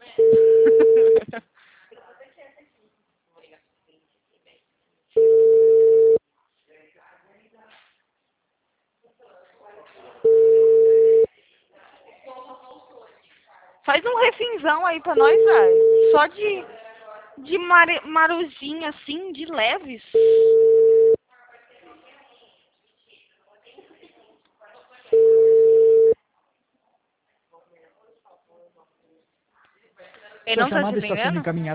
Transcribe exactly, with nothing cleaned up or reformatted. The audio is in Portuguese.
Faz um refinzão aí pra nós, velho. Só de, de mare, maruzinha assim, de leves. Ele Sua não tá te chamada está sendo atendendo? encaminhada.